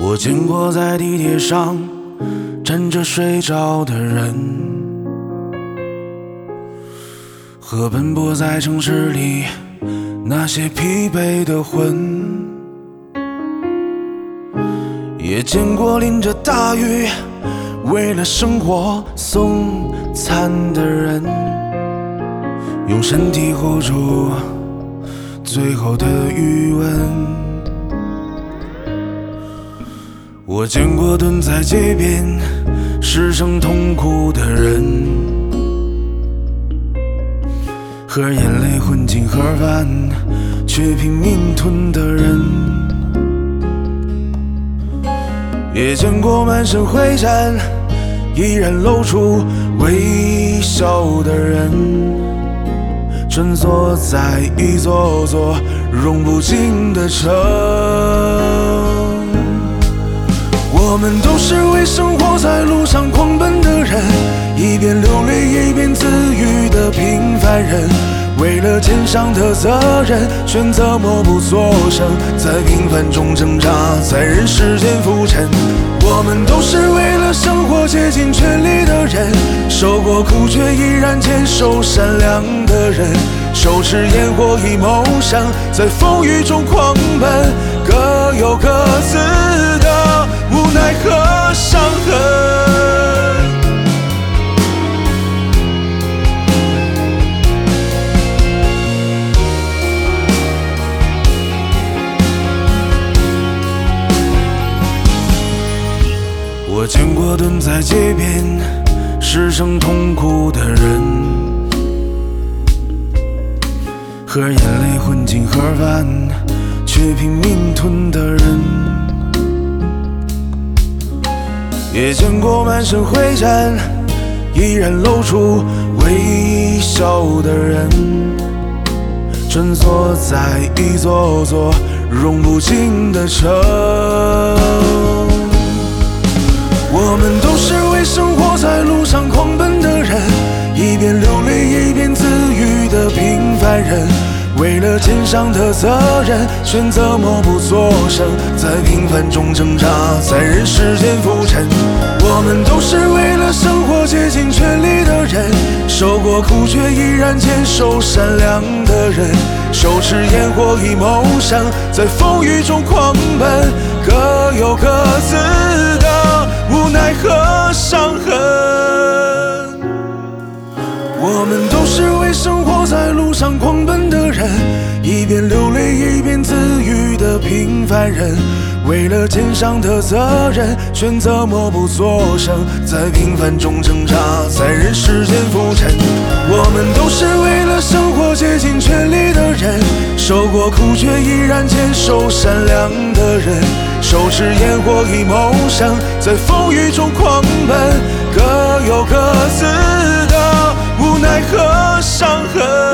我见过在地铁上站着睡着的人，和奔波在城市里那些疲惫的魂，也见过淋着大雨为了生活送餐的人，用身体护住最后的余温。我见过蹲在街边失声痛哭的人，和眼泪混进盒饭却拼命吞的人，也见过满身灰尘依然露出微笑的人，穿梭在一座座融不尽的城。我们都是为生活在路上狂奔的人，一边流泪一边自愈的平凡人，为了肩上的责任选择默不作声，在平凡中挣扎，在人世间浮沉。我们都是为了生活竭尽全力的人，受过苦却依然坚守善良的人，手持烟火以谋生，在风雨中狂奔，各有各自的无奈和伤痕。我见过蹲在街边失声痛哭的人，和眼泪混进盒饭却拼命吞的人，也见过满身灰尘依然露出微笑的人，穿梭在一座座融不尽的城。我们都是为生活在路上狂奔的人，一边流泪一边自愈的平凡人，为了肩上的责任选择默不作声，在平凡中挣扎，在人世间浮沉。我们都是为了生活竭尽全力的人，受过苦却依然坚守善良的人，手持烟火以谋生，在风雨中狂奔，各有各自的无奈和伤痕。我们都是为生活在路上狂奔的人，一边流泪一边自愈的平凡人，为了肩上的责任选择默不作声，在平凡中挣扎，在人世间浮沉。我们都是为了生活竭尽全力的人，受过苦却依然坚守善良的人，手持烟火以谋生，在风雨中狂奔，各有各自的无奈和伤痕。